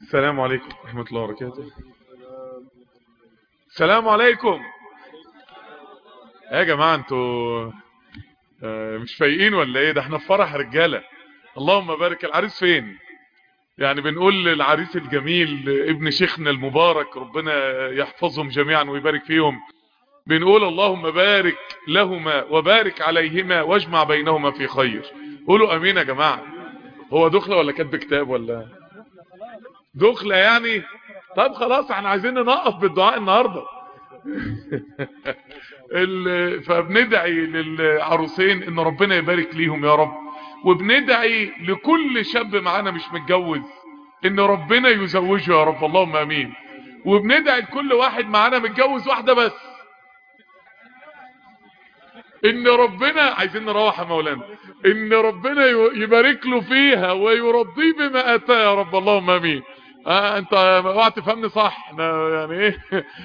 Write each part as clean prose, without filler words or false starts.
السلام عليكم ورحمة الله وبركاته. السلام عليكم يا جماعة، انتوا مش فايقين ولا ايه؟ ده احنا في فرح رجالة. اللهم بارك. العريس فين؟ يعني بنقول للعريس الجميل ابن شيخنا المبارك، ربنا يحفظهم جميعا ويبارك فيهم، بنقول اللهم بارك لهما وبارك عليهما واجمع بينهما في خير. قولوا امين يا جماعة. هو دخلة ولا كاتب كتاب ولا دخلة يعني؟ طب خلاص، احنا عايزين ننقف بالدعاء النهاردة. فبندعي للعروسين ان ربنا يبارك ليهم يا رب، وبندعي لكل شاب معانا مش متجوز ان ربنا يزوجه يا رب، اللهم امين. وبندعي لكل واحد معانا متجوز واحدة بس ان ربنا، عايزين نروح يا مولانا، ان ربنا يبارك له فيها ويرضيه بما اتاه يا رب، اللهم امين. انت اوعى تفهمني صح، انا يعني ايه.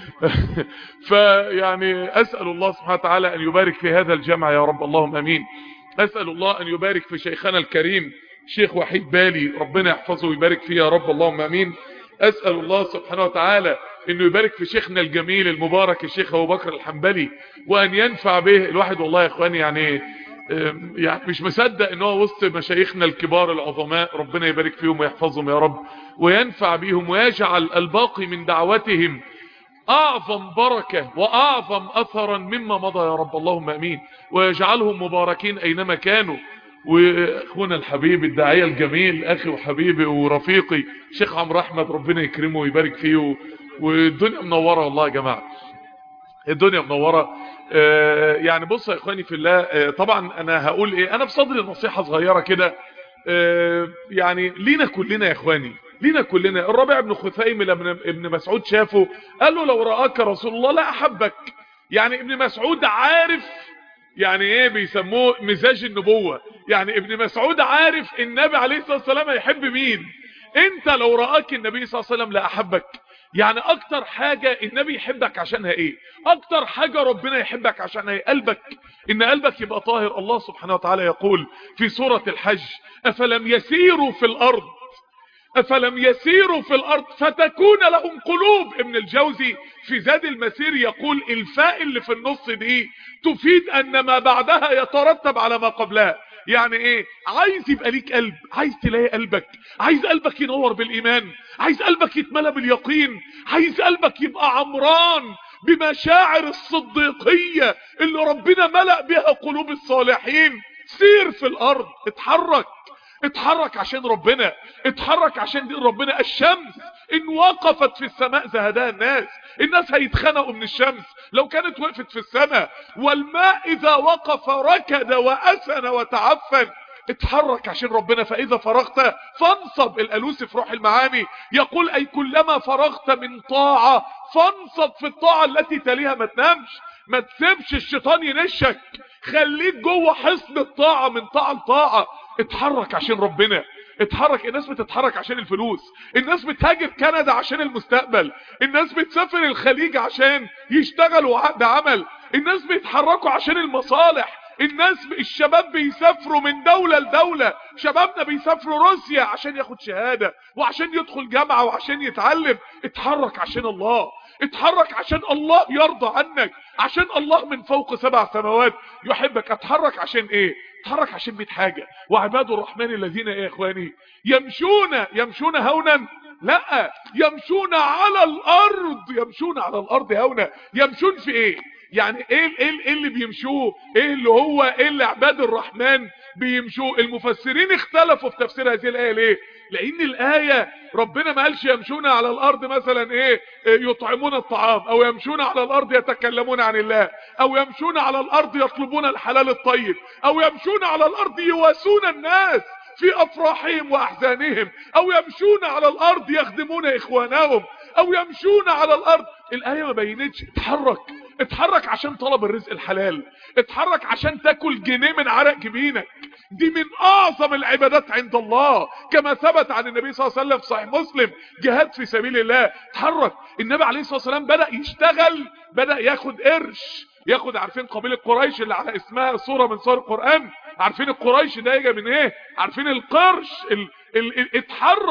فيعني اسال الله سبحانه وتعالى ان يبارك في هذا الجمع يا رب، اللهم امين. اسال الله ان يبارك في شيخنا الكريم شيخ وحيد بالي، ربنا يحفظه ويبارك فيه يا رب، اللهم امين. اسال الله سبحانه وتعالى انه يبارك في شيخنا الجميل المبارك الشيخ ابو بكر الحنبلي، وان ينفع به الواحد. والله يا اخواني يعني مش مصدق ان هو وسط مشايخنا الكبار العظماء، ربنا يبارك فيهم ويحفظهم يا رب وينفع بهم ويجعل الباقي من دعوتهم اعظم بركة واعظم اثرا مما مضى يا رب، اللهم امين. ويجعلهم مباركين اينما كانوا. واخونا الحبيب الداعية الجميل اخي وحبيبي ورفيقي شيخ عمرو احمد، ربنا يكرمه ويبارك فيه. والدنيا منورة والله يا جماعة، الدنيا منورة. يعني بص يا اخواني في الله، طبعا انا هقول ايه، انا بصدر نصيحة صغيرة كده. يعني لينا كلنا يا اخواني، لينا كلنا. الربيع بن خثيم لما ابن مسعود شافه قال له لو رآك رسول الله لا احبك. يعني ابن مسعود عارف يعني ايه بيسموه مزاج النبوة، يعني ابن مسعود عارف النبي عليه الصلاة والسلام هيحب مين. انت لو رآك النبي صلى الله عليه وسلم لا احبك. يعني اكتر حاجة النبي يحبك عشانها ايه؟ اكتر حاجة ربنا يحبك عشانها ايه؟ قلبك، ان قلبك يبقى طاهر. الله سبحانه وتعالى يقول في سورة الحج افلم يسيروا في الارض، افلم يسيروا في الارض فتكون لهم قلوب. ابن الجوزي في زاد المسير يقول الفاء اللي في النص دي تفيد ان ما بعدها يترتب على ما قبلها. يعني ايه؟ عايز يبقى ليك قلب، عايز تلاقي قلبك، عايز قلبك ينور بالايمان، عايز قلبك يتملى باليقين، عايز قلبك يبقى عمران بمشاعر الصديقية اللي ربنا ملأ بها قلوب الصالحين. سير في الارض، اتحرك، اتحرك عشان ربنا، اتحرك عشان دين ربنا. الشمس ان وقفت في السماء زهدها الناس، الناس هيتخنقوا من الشمس لو كانت وقفت في السماء. والماء اذا وقف ركد واسن وتعفن. اتحرك عشان ربنا. فاذا فرغت فانصب. الالوسي في روح المعاني يقول اي كلما فرغت من طاعة فانصب في الطاعة التي تليها. ما تنامش، ما تسيبش الشيطان ينشك، خليك جوه حصن الطاعة من طاعة لطاعة. اتحرك عشان ربنا، اتحرك. الناس بتتحرك عشان الفلوس، الناس بتهاجر كندا عشان المستقبل، الناس بتسافر الخليج عشان يشتغلوا عقد عمل، الناس بيتحركوا عشان المصالح. الشباب بيسافروا من دولة لدولة، شبابنا بيسافروا روسيا عشان ياخد شهادة وعشان يدخل جامعة وعشان يتعلم. اتحرك عشان الله، اتحرك عشان الله يرضى عنك، عشان الله من فوق 7 سماوات يحبك. اتحرك عشان ايه؟ اتحرك عشان 100 حاجة. وعباد الرحمن الذين ايه يا اخواني يمشون هونا، لا يمشون على الارض، يمشون على الارض هونا. يمشون في ايه؟ يعني ايه اللي بيمشوه؟ ايه اللي هو ايه اللي عباد الرحمن بيمشوه؟ المفسرين اختلفوا في تفسير هذه الايه. ليه؟ لان الايه ربنا ما قالش يمشون على الارض مثلا ايه يطعمون الطعام، او يمشون على الارض يتكلمون عن الله، او يمشون على الارض يطلبون الحلال الطيب، او يمشون على الارض يواسون الناس في افراحهم واحزانهم، او يمشون على الارض يخدمون اخوانهم، او يمشون على الارض. الايه ما بينتش. اتحرك، اتحرك عشان طلب الرزق الحلال، اتحرك عشان تاكل جنيه من عرق جبينك. دي من اعظم العبادات عند الله كما ثبت عن النبي صلى الله عليه وسلم في صحيح مسلم، جهاد في سبيل الله. اتحرك. النبي عليه الصلاة والسلام بدأ يشتغل، بدأ ياخد قرش، ياخد. عارفين قبيلة قريش اللي على اسمها صورة من صور القرآن؟ عارفين القريش ده يجي من ايه؟ عارفين القرش اتحرك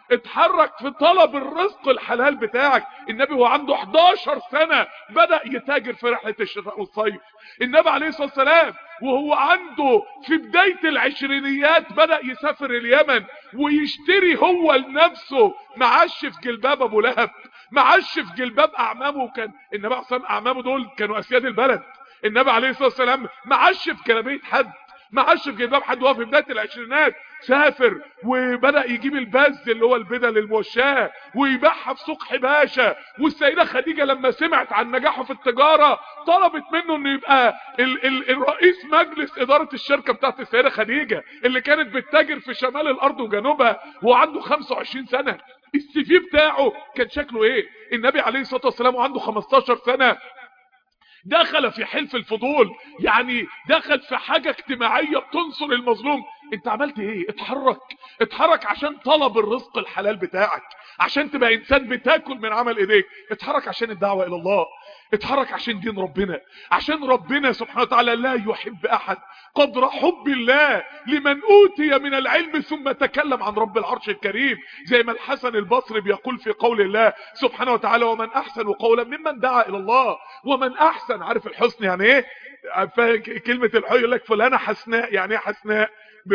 اتحرك في طلب الرزق الحلال بتاعك. النبي هو عنده 11 سنة بدأ يتاجر في رحلة الشتاء والصيف. النبي عليه الصلاة والسلام وهو عنده في بداية العشرينيات بدأ يسافر اليمن ويشتري هو لنفسه معش في جلباب ابو لهب، معش في جلباب اعمامه. كان النبي عليه الصلاة والسلام اعمامه دول كانوا اسياد البلد. النبي عليه الصلاة والسلام معش في جلابيه حد، معش في جلباب حد. وهو في بداية العشرينات سافر وبدأ يجيب البز اللي هو البدل الموشاه ويبيعها في سوق حباشة. والسيدة خديجة لما سمعت عن نجاحه في التجارة طلبت منه انه يبقى الرئيس مجلس ادارة الشركة بتاعت السيدة خديجة اللي كانت بتتاجر في شمال الارض وجنوبها وهو عنده 25 سنة. السي في بتاعه كان شكله ايه؟ النبي عليه الصلاة والسلام وعنده 15 سنة دخل في حلف الفضول، يعني دخل في حاجة اجتماعية بتنصر المظلوم. انت عملت ايه؟ اتحرك عشان طلب الرزق الحلال بتاعك، عشان تبقى انسان بتاكل من عمل ايديك. اتحرك عشان الدعوة الى الله، اتحرك عشان دين ربنا، عشان ربنا سبحانه وتعالى لا يحب احد قدر حب الله لمن اوتي من العلم ثم تكلم عن رب العرش الكريم. زي ما الحسن البصري بيقول في قول الله سبحانه وتعالى ومن احسن قولا ممن دعا الى الله. ومن احسن، عارف الحسن يعني ايه؟ كلمة الحسن يقول لك فلانة حسناء. يعني ايه حسناء؟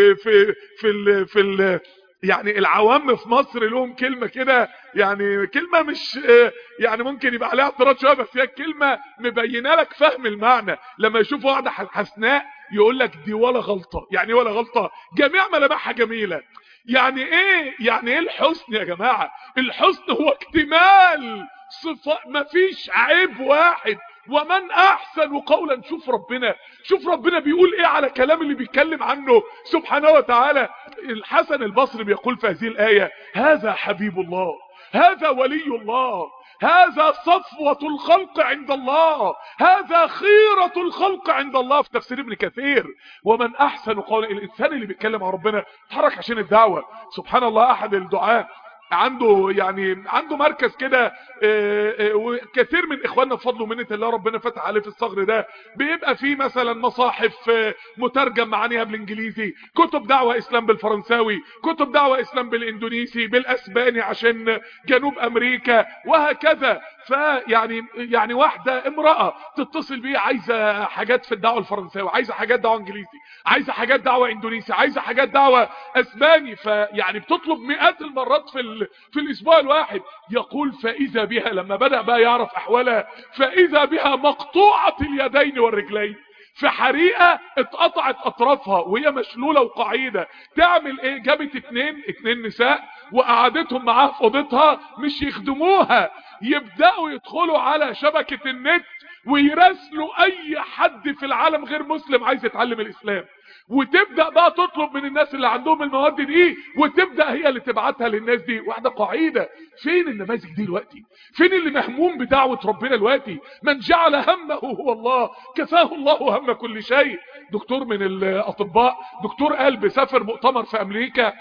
في يعني العوام في مصر لهم كلمة كده، يعني كلمة مش يعني ممكن يبقى عليها اعتراض شوية، بس هي كلمة مبينة لك فهم المعنى. لما يشوف واحدة حسناء يقول لك دي ولا غلطة. يعني ايه ولا غلطة؟ جميع ملامحها جميلة. يعني ايه الحسن يا جماعة؟ الحسن هو اكتمال صفة، مفيش عيب واحد. ومن احسن قولا. شوف ربنا بيقول ايه على كلام اللي بيتكلم عنه سبحانه وتعالى. الحسن البصري بيقول في هذه الآية هذا حبيب الله، هذا ولي الله، هذا صفوة الخلق عند الله، هذا خيرة الخلق عند الله. في تفسير ابن كثير ومن احسن قولا. الانسان اللي بيتكلم عن ربنا اتحرك عشان الدعوة. سبحان الله، احد الدعاة عنده مركز كده، وكثير من اخواننا بفضل ومنة الله ربنا فتح عليه في الصغر ده بيبقى فيه مثلا مصاحف مترجم معانيها بالانجليزي، كتب دعوة اسلام بالفرنساوي، كتب دعوة اسلام بالاندونيسي، بالاسباني عشان جنوب امريكا وهكذا. يعني واحدة امرأة تتصل بيه عايزة حاجات في الدعوة الفرنساوي، عايزة حاجات دعوة انجليزي، عايزة حاجات دعوة اندونيسي، عايزة حاجات دعوة اسباني. فيعني بتطلب مئات المرات في الاسبوع الواحد. يقول فاذا بها لما بدأ بقى يعرف احوالها فاذا بها مقطوعة اليدين والرجلين، في حريقة اتقطعت اطرافها وهي مشلولة وقعيدة. تعمل ايه؟ جابت اتنين نساء وقعدتهم معاها في اوضتها، مش يخدموها، يبدأوا يدخلوا على شبكة النت ويراسلوا اي حد في العالم غير مسلم عايز يتعلم الاسلام، وتبدأ بقى تطلب من الناس اللي عندهم المواد دي، وتبدأ هي اللي تبعتها للناس دي. واحدة قاعدة. فين النماذج دي دلوقتي؟ فين اللي مهموم بدعوة ربنا دلوقتي؟ من جعل همه هو الله كفاه الله هم كل شيء. دكتور من الاطباء، دكتور قلب، سافر مؤتمر في امريكا،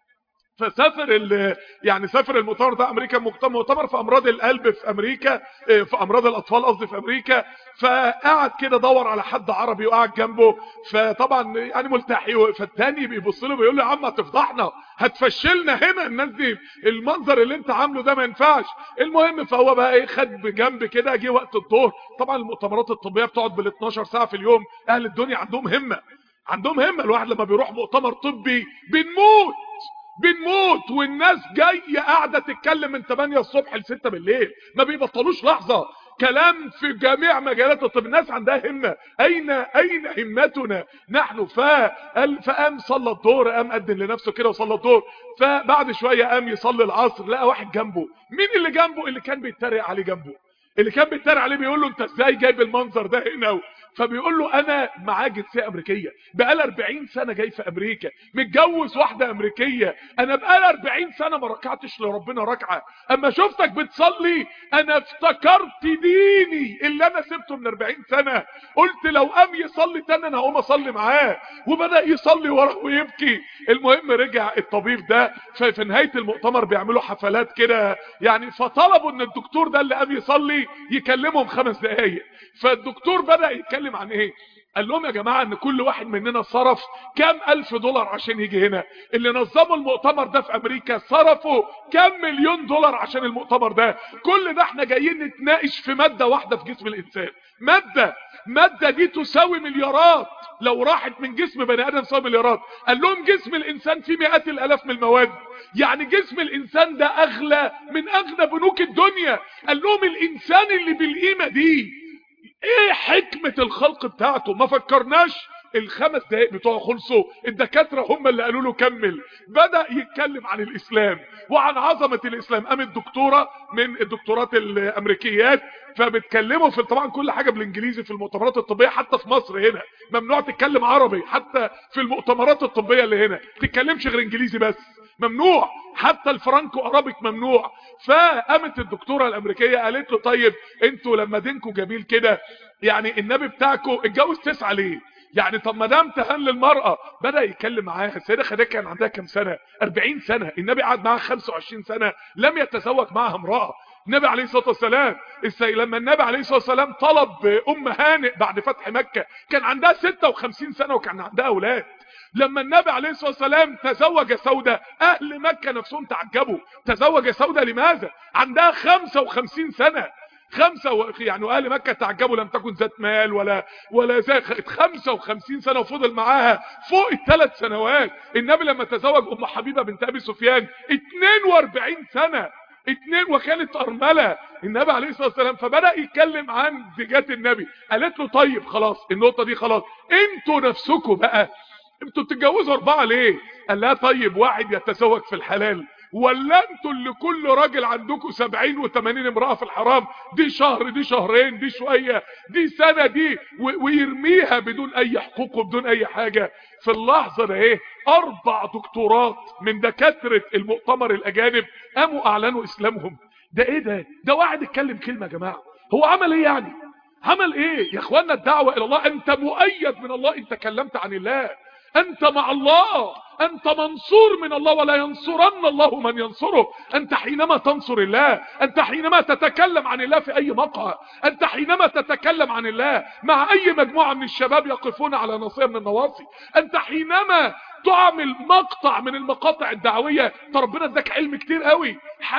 فسافر سافر المؤتمر ده امريكا، مؤتمر في امراض القلب في امريكا، في امراض الاطفال قصدي في امريكا. فقعد كده دور على حد عربي وقعد جنبه، فطبعا يعني ملتحي. فالتاني بيبص له بيقول له يا عم هتفضحنا، هتفشلنا هنا، الناس دي المنظر اللي انت عامله ده ما ينفعش. المهم فهو بقى ايه، خد بجنب كده. جه وقت الظهر، طبعا المؤتمرات الطبيه بتقعد بال 12 ساعه في اليوم، اهل الدنيا عندهم همه. الواحد لما بيروح مؤتمر طبي بنموت والناس جايه قاعده تتكلم من 8 الصبح ل 6 بالليل، ما بيبطلوش لحظه كلام في جميع مجالات الطب. الناس عندها همه. اين همتنا نحن؟ فقام صلى الظهر، قام قدم لنفسه كده وصلى الظهر. فبعد شويه قام يصلي العصر، لقى واحد جنبه. مين اللي جنبه؟ اللي كان بيتريق عليه جنبه، اللي كان بيتريق عليه. بيقول له انت ازاي جايب المنظر ده هنا؟ فبيقول له انا معاه جنسيه امريكيه، بقالي 40 سنه جاي في امريكا، متجوز واحده امريكيه، انا بقالي 40 سنه ما ركعتش لربنا ركعه. اما شفتك بتصلي انا افتكرت ديني اللي انا سبته من 40 سنه، قلت لو قام يصلي تاني انا هقوم اصلي معاه. وبدا يصلي وراه ويبكي. المهم رجع الطبيب ده، في نهايه المؤتمر بيعملوا حفلات كده يعني، فطلبوا ان الدكتور ده اللي قام يصلي يكلمهم 5 دقايق. فالدكتور بدأ يتكلم عن ايه؟ قال لهم يا جماعة ان كل واحد مننا صرف كام $1000 عشان يجي هنا. اللي نظموا المؤتمر ده في امريكا صرفوا كام $1,000,000 عشان المؤتمر ده. كل ده احنا جايين نتناقش في مادة واحدة في جسم الانسان. مادة دي تساوي مليارات، لو راحت من جسم بني ادم تساوي مليارات. قال لهم جسم الانسان فيه مئات الالاف من المواد، يعني جسم الانسان ده اغلى من اغنى بنوك الدنيا. قال لهم الانسان اللي بالقيمة دي ايه حكمة الخلق بتاعته؟ ما فكرناش. ال5 دقايق بتوعه خلصوا، الدكاترة هم اللي قالوا له كمل. بدأ يتكلم عن الاسلام وعن عظمة الاسلام. قامت دكتورة من الدكتورات الامريكيات، فبتكلموا في طبعا كل حاجة بالانجليزي في المؤتمرات الطبية. حتى في مصر هنا ممنوع تتكلم عربي، حتى في المؤتمرات الطبية اللي هنا تتكلمش غير انجليزي بس، ممنوع. حتى الفرانكو ارابيك ممنوع. فقامت الدكتورة الامريكية قالت له طيب انتوا لما دينكوا جميل كده، يعني النبي بتاعكوا اتجوز 9 ليه؟ يعني طب ما دام تهان للمرأة. بدأ يتكلم معاها. السيدة خديجة كان عندها كام سنة؟ 40 سنة. النبي قعد معاها 25 سنة لم يتزوج معها امرأة. النبي عليه الصلاة والسلام لما النبي عليه الصلاة والسلام طلب ام هانئ بعد فتح مكة كان عندها 56 سنة وكان عندها اولاد. لما النبي عليه الصلاة والسلام تزوج سودة اهل مكة نفسهم تعجبوا. تزوج سودة لماذا؟ عندها 55 سنة. يعني اهل مكة تعجبوا، لم تكن ذات مال ولا زاخت. 55 سنة وفضل معاها فوق ال3 سنوات. النبي لما تزوج ام حبيبة بنت ابي سفيان 42 سنة، وكانت ارملة النبي عليه الصلاة والسلام. فبدأ يتكلم عن زيجات النبي. قالت له طيب خلاص النقطة دي خلاص، انتوا نفسكم بقى انتوا بتتجوزوا 4 ليه؟ قال لها طيب واحد يتزوج في الحلال، ولا انتوا اللي كل راجل عندكم 70 و80 امرأة في الحرام؟ دي شهر، دي شهرين، دي شوية، دي سنة، دي ويرميها بدون اي حقوق وبدون اي حاجة. في اللحظة ده ايه 4 دكتورات من دكاترة المؤتمر الاجانب قاموا اعلنوا اسلامهم. ده ايه ده واحد اتكلم كلمة يا جماعة، هو عمل ايه يعني؟ عمل ايه يا اخوانا؟ الدعوة الى الله، انت مؤيد من الله، انت كلمت عن الله، انت مع الله، انت منصور من الله، ولا ينصرن الله من ينصره. انت حينما تنصر الله، انت حينما تتكلم عن الله في اي مقهى، انت حينما تتكلم عن الله مع اي مجموعة من الشباب يقفون على ناصية من النواصي، انت حينما تعمل مقطع من المقاطع الدعوية. ربنا اداك علم كتير قوي.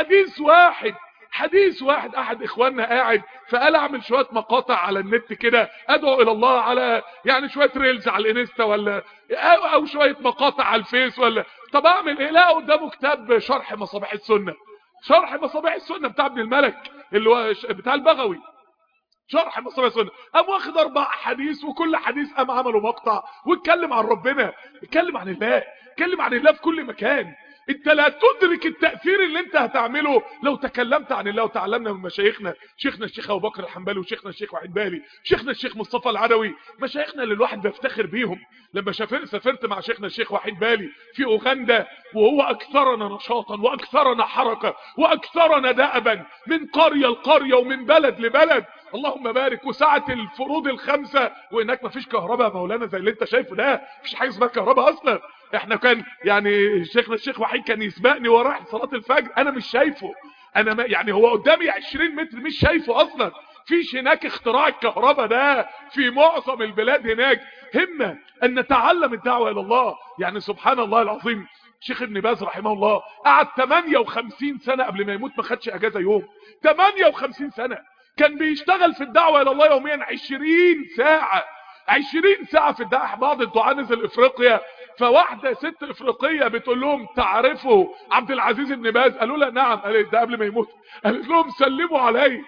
حديث واحد احد اخواننا قاعد فقال اعمل شوية مقاطع على النت كده ادعو الى الله، على يعني شوية ريلز على الانستا ولا او شوية مقاطع على الفيس ولا. طب اعمل ايه؟ لا قدامه كتاب شرح مصابيح السنة، شرح مصابيح السنة بتاع ابن الملك اللي هو بتاع البغوي، شرح مصابيح السنة. قام واخد 4 حديث وكل حديث قام عملوا مقطع واتكلم عن ربنا، اتكلم عن الله، اتكلم عن الله في كل مكان. انت لا تدرك التأثير اللي انت هتعمله لو تكلمت عن الله. وتعلمنا من مشايخنا، شيخنا الشيخ ابو بكر الحنبلي، وشيخنا الشيخ وحيد بالي، شيخنا الشيخ مصطفى العدوي، مشايخنا اللي الواحد بيفتخر بيهم. لما سافرت مع شيخنا الشيخ وحيد بالي في اوغندا، وهو اكثرنا نشاطا واكثرنا حركة واكثرنا دأبا من قرية لقرية ومن بلد لبلد، اللهم بارك. وساعة الفروض ال5 وهناك مفيش كهرباء يا مولانا زي اللي انت شايفه ده، مفيش حاجه اسمها كهرباء اصلا. احنا كان يعني شيخنا الشيخ وحيد كان يسبقني ورايح صلاة الفجر انا مش شايفه، انا ما يعني هو قدامي 20 متر مش شايفه اصلا. فيش هناك اختراع الكهرباء ده في معظم البلاد هناك. همة ان نتعلم الدعوة الى الله. يعني سبحان الله العظيم، شيخ ابن باز رحمه الله قعد 58 سنة قبل ما يموت ما خدش اجازة يوم. 58 سنة كان بيشتغل في الدعوة الى الله يوميا 20 ساعة، 20 ساعة في الدعوة. بعض الدعاة نزل افريقيا، فواحدة ست افريقية بتقول لهم تعرفوا عبد العزيز بن باز؟ قالوا لها نعم. قالت ده قبل ما يموت. قالت لهم سلموا عليه.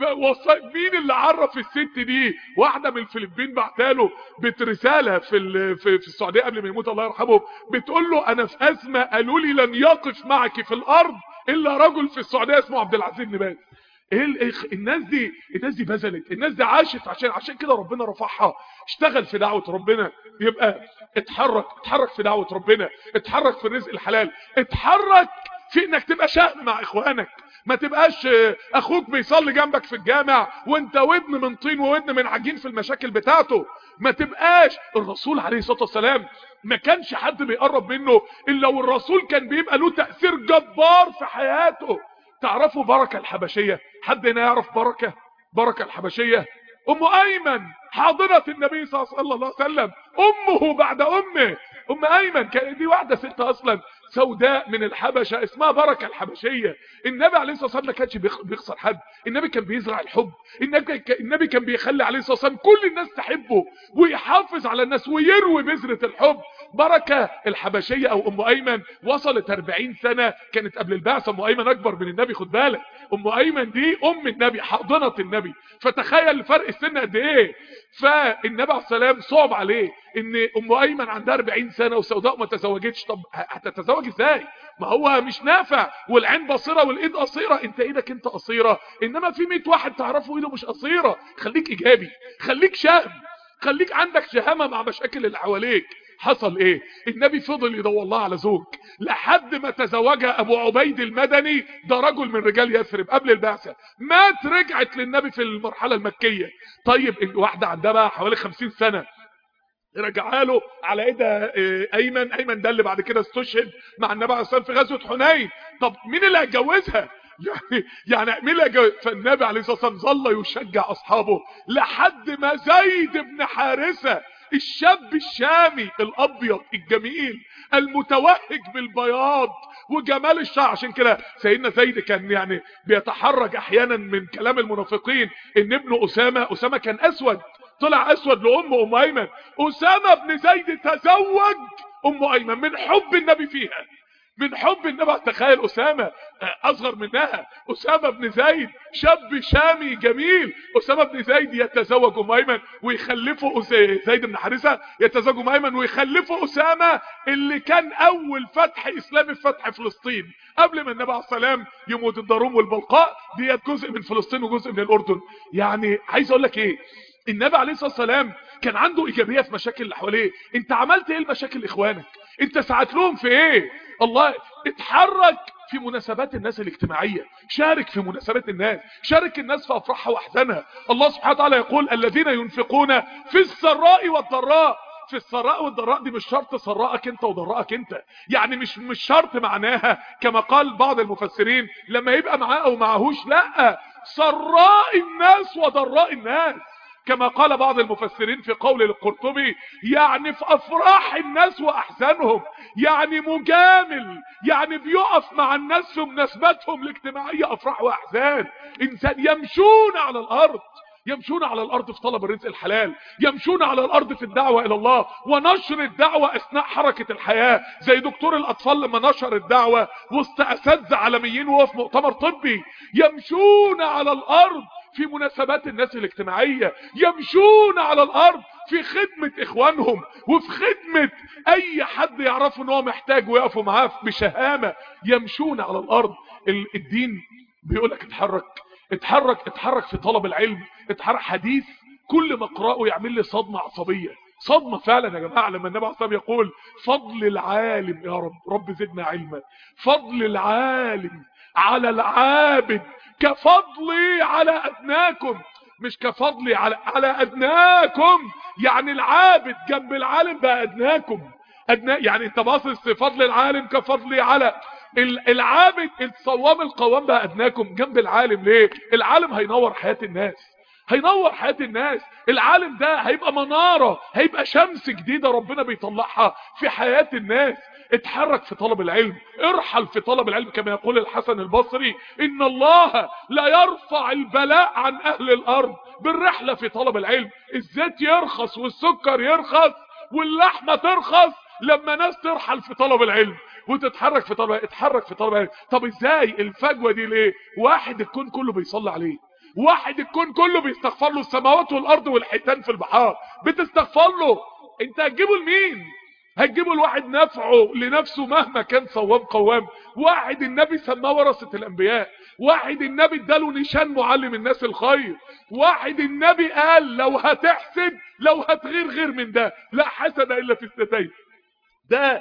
مين اللي عرف الست دي؟ واحدة من الفلبين بعتاله برسالة في السعودية قبل ما يموت الله يرحمه، بتقول له انا في ازمة، قالوا لي لن يقف معك في الارض الا رجل في السعودية اسمه عبد العزيز بن باز. الناس دي بذلت، الناس دي عاشت عشان كده ربنا رفعها. اشتغل في دعوة ربنا، يبقى اتحرك في دعوة ربنا، اتحرك في الرزق الحلال، اتحرك في انك تبقى شهم مع اخوانك. ما تبقاش اخوك بيصلي جنبك في الجامع وانت ودن من طين وودن من عجين في المشاكل بتاعته. ما تبقاش. الرسول عليه الصلاة والسلام ما كانش حد بيقرب منه الا والرسول كان بيبقى له تأثير جبار في حياته. تعرفوا بركة الحبشية؟ حد هنا يعرف بركة الحبشية؟ ام ايمن حاضنة النبي صلى الله عليه وسلم، امه بعد امه. ام ايمن كانت دي واحدة ست اصلا سوداء من الحبشة اسمها بركة الحبشية. النبي عليه الصلاة والسلام ما كانش بيخسر حد، النبي كان بيزرع الحب، النبي كان بيخلي عليه الصلاة والسلام كل الناس تحبه ويحافظ على الناس ويروي بذرة الحب. بركة الحبشية او ام ايمن وصلت 40 سنة، كانت قبل البعثة. ام ايمن اكبر من النبي، خد بالك، ام ايمن دي ام النبي، حاضنة النبي، فتخيل فرق السن قد ايه. فالنبي عليه السلام صعب عليه ان ام ايمن عندها 40 سنة وسوداء ما تزوجتش. طب هتتزوج ازاي؟ ما هو مش نافع، والعين بصيرة والايد قصيرة، انت ايدك انت قصيرة، انما في 100 واحد تعرفه ايده مش قصيرة. خليك ايجابي، خليك شهم، خليك عندك شهامة مع مشاكل اللي حواليك. حصل ايه؟ النبي فضل يدور الله على زوج لحد ما تزوجها ابو عبيد المدني، ده رجل من رجال يثرب قبل البعثة، مات، رجعت للنبي في المرحلة المكية. طيب واحدة عندها بقى حوالي 50 سنة رجعها له على ايدها ايمن ده اللي بعد كده استشهد مع النبي عليه الصلاه والسلام في غزوه حنين. طب مين اللي هيتجوزها؟ يعني مين اللي هيتجوز؟ فالنبي عليه الصلاه والسلام ظل يشجع اصحابه لحد ما زيد بن حارثه الشاب الشامي الابيض الجميل المتوهج بالبياض وجمال الشعر. عشان كده سيدنا زيد كان يعني بيتحرج احيانا من كلام المنافقين ان ابنه اسامه كان اسود، طلع اسود لامه ام ايمن. اسامه بن زيد تزوج ام ايمن من حب النبي فيها، من حب النبي. تخيل اسامه اصغر منها، اسامه بن زيد شاب شامي جميل، اسامه بن زيد يتزوج ام ايمن ويخلفه زيد بن حارثه يتزوج ام ايمن ويخلفه اسامه اللي كان اول فتح اسلامي في فتح فلسطين قبل ما النبي عليه السلام يموت. الضروم والبلقاء ديت جزء من فلسطين وجزء من الاردن. يعني عايز اقول لك ايه، النبي عليه الصلاه والسلام كان عنده ايجابيه في مشاكل اللي حواليه. انت عملت ايه لمشاكل اخوانك؟ انت ساعدت لهم في ايه؟ الله، اتحرك في مناسبات الناس الاجتماعيه، شارك في مناسبات الناس، شارك الناس في افراحها واحزانها. الله سبحانه وتعالى يقول الذين ينفقون في السراء والضراء. في السراء والضراء دي مش شرط سراءك انت وضراءك انت، يعني مش شرط معناها كما قال بعض المفسرين لما يبقى معاه او معهوش، لا، سراء الناس وضراء الناس، كما قال بعض المفسرين في قول القرطبي يعني في افراح الناس واحزانهم، يعني مجامل، يعني بيقف مع الناس في مناسباتهم الاجتماعية افراح واحزان. انسان يمشون على الارض، يمشون على الارض في طلب الرزق الحلال، يمشون على الارض في الدعوة الى الله ونشر الدعوة اثناء حركة الحياة، زي دكتور الاطفال لما نشر الدعوة وسط اساتذة عالميين وهو في مؤتمر طبي. يمشون على الارض في مناسبات الناس الاجتماعية، يمشون على الارض في خدمة اخوانهم وفي خدمة اي حد يعرفوا ان هو محتاج ويقفوا معاه بشهامة. يمشون على الارض. الدين بيقولك اتحرك اتحرك اتحرك في طلب العلم، اتحرك. حديث كل ما اقراه يعمل لي صدمة عصبية، صدمة فعلا يا جماعة، لما النبي عليه الصلاة والسلام يقول فضل العالم، يا رب زدنا علما، فضل العالم على العابد كفضلي على ادناكم، مش كفضلي على ادناكم. يعني العابد جنب العالم بقى ادناكم، يعني انت باصص في فضل العالم كفضلي على العابد، الصوام القوام بقى ادناكم جنب العالم. ليه؟ العالم هينور حياة الناس، هينور حياة الناس. العالم ده هيبقى منارة، هيبقى شمس جديدة ربنا بيطلعها في حياة الناس. اتحرك في طلب العلم، ارحل في طلب العلم، كما يقول الحسن البصري ان الله لا يرفع البلاء عن اهل الارض بالرحلة في طلب العلم. الزيت يرخص والسكر يرخص واللحمة ترخص لما ناس ترحل في طلب العلم وتتحرك في طلب. اتحرك في طلب العلم. طب ازاي الفجوة دي؟ ليه؟ واحد الكون كله بيصلي عليه، واحد الكون كله بيستغفر له، السماوات والارض والحيتان في البحار بتستغفر له. انت هتجيبه لمين؟ هتجيبه لواحد نفعه لنفسه مهما كان صوام قوام، واحد النبي سماه ورثة الانبياء، واحد النبي اداله نشان معلم الناس الخير، واحد النبي قال لو هتحسد، لو هتغير غير من ده، لا حسد الا في اثنتين. ده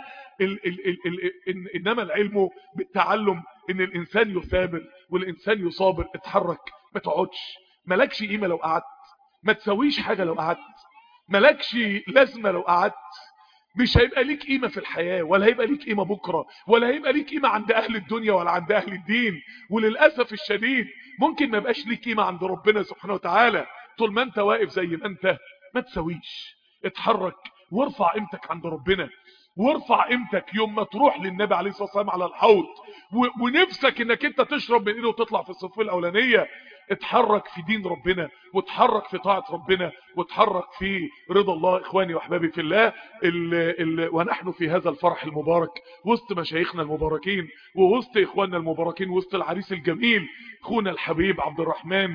انما العلم بالتعلم، ان الانسان يثابر والانسان يصابر. اتحرك، ما تقعدش، مالكش قيمة لو قعدت، ما تسويش حاجة لو قعدت، مالكش لازمة لو قعدت، مش هيبقى ليك قيمة في الحياة، ولا هيبقى ليك قيمة بكرة، ولا هيبقى ليك قيمة عند اهل الدنيا ولا عند اهل الدين. وللأسف الشديد ممكن ما يبقاش ليك قيمة عند ربنا سبحانه وتعالى. طول ما انت واقف زي ما انت ما تسويش. اتحرك وارفع قيمتك عند ربنا، وارفع قيمتك يوم ما تروح للنبي عليه الصلاه والسلام على الحوض ونفسك انك انت تشرب من ايده وتطلع في الصف الاولانيه. اتحرك في دين ربنا، واتحرك في طاعه ربنا، واتحرك في رضا الله. اخواني واحبابي في الله، ونحن في هذا الفرح المبارك وسط مشايخنا المباركين ووسط اخواننا المباركين وسط العريس الجميل اخونا الحبيب عبد الرحمن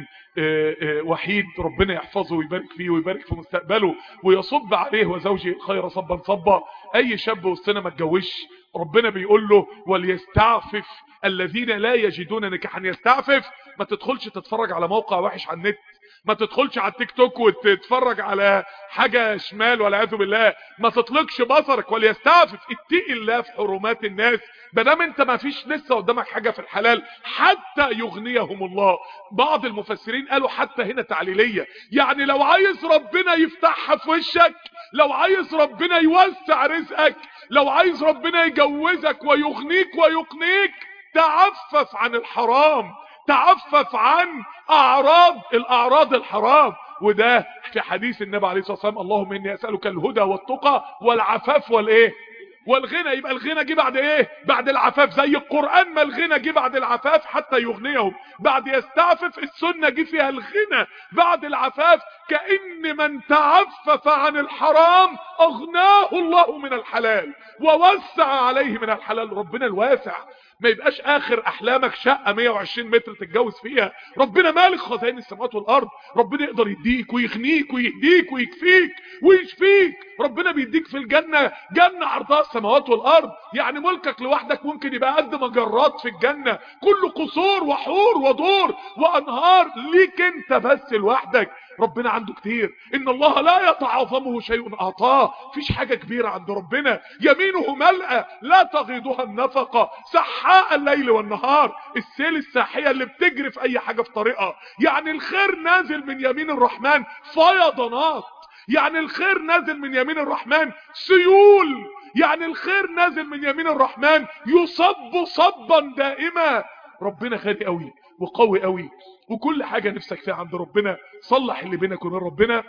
وحيد، ربنا يحفظه ويبارك فيه ويبارك في مستقبله ويصب عليه وزوجه الخير صبا صبا. اي شاب وسطنا ما اتجوزش ربنا بيقول له وليستعفف الذين لا يجدون نكاحا. يستعفف. ما تدخلش تتفرج على موقع وحش على النت، ما تدخلش على التيك توك وتتفرج على حاجة شمال والعياذ بالله، ما تطلقش بصرك. وليستعفف، اتقي الله في حرمات الناس. بدام انت ما فيش لسه قدامك حاجة في الحلال حتى يغنيهم الله. بعض المفسرين قالوا حتى هنا تعليلية، يعني لو عايز ربنا يفتحها في وشك، لو عايز ربنا يوسع رزقك، لو عايز ربنا يجوزك ويغنيك ويقنيك، تعفف عن الحرام، تعفف عن الاعراض الحرام. وده في حديث النبي عليه الصلاة والسلام اللهم اني اسألك الهدى والتقى والعفاف والغنى. يبقى الغنى جه بعد ايه؟ بعد العفاف. زي القرآن ما الغنى جه بعد العفاف حتى يغنيهم، بعد يستعفف السنة جه فيها الغنى بعد العفاف. كأن من تعفف عن الحرام اغناه الله من الحلال ووسع عليه من الحلال. ربنا الواسع، ما يبقاش اخر احلامك شقة 120 متر تتجوز فيها. ربنا مالك خزائن السماوات والارض، ربنا يقدر يديك ويغنيك ويهديك ويكفيك ويشفيك. ربنا بيديك في الجنة جنة عرضها السماوات والارض، يعني ملكك لوحدك ممكن يبقى قد مجرات في الجنة، كله قصور وحور ودور وانهار ليك انت بس لوحدك. ربنا عنده كتير. ان الله لا يتعاظمه شيء اعطاه. فيش حاجة كبيرة عند ربنا. يمينه ملأة لا تغيضها النفقة، سحاء الليل والنهار. السيل الساحية اللي بتجري في اي حاجة في طريقها. يعني الخير نازل من يمين الرحمن فيضانات، يعني الخير نازل من يمين الرحمن سيول، يعني الخير نازل من يمين الرحمن يصب صبا دائما. ربنا غالي قوي وقوي قوي، وكل حاجة نفسك فيها عند ربنا. صلح اللي بينك وبين ربنا،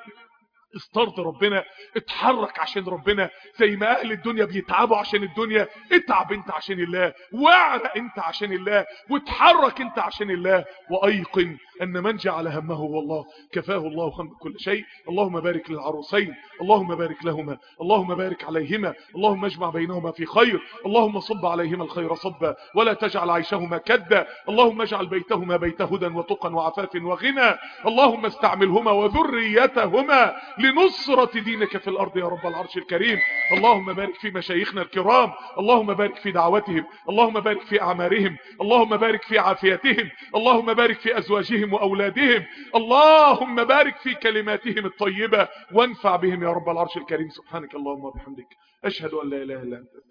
استرض ربنا، اتحرك عشان ربنا. زي ما اهل الدنيا بيتعبوا عشان الدنيا، اتعب انت عشان الله، واعرق انت عشان الله، واتحرك انت عشان الله. وايقن ان من جعل همه والله كفاه الله هم كل شيء. اللهم بارك للعروسين، اللهم بارك لهما، اللهم بارك عليهما، اللهم اجمع بينهما في خير، اللهم صب عليهما الخير صبا ولا تجعل عيشهما كدا، اللهم اجعل بيتهما بيت هدى وتقى وعفاف وغنى، اللهم استعملهما وذريتهما لنصرة دينك في الأرض يا رب العرش الكريم. اللهم بارك في مشايخنا الكرام، اللهم بارك في دعوتهم، اللهم بارك في أعمارهم، اللهم بارك في عافيتهم، اللهم بارك في أزواجهم وأولادهم، اللهم بارك في كلماتهم الطيبة وانفع بهم يا رب العرش الكريم. سبحانك اللهم وبحمدك، أشهد أن لا إله إلا أنت.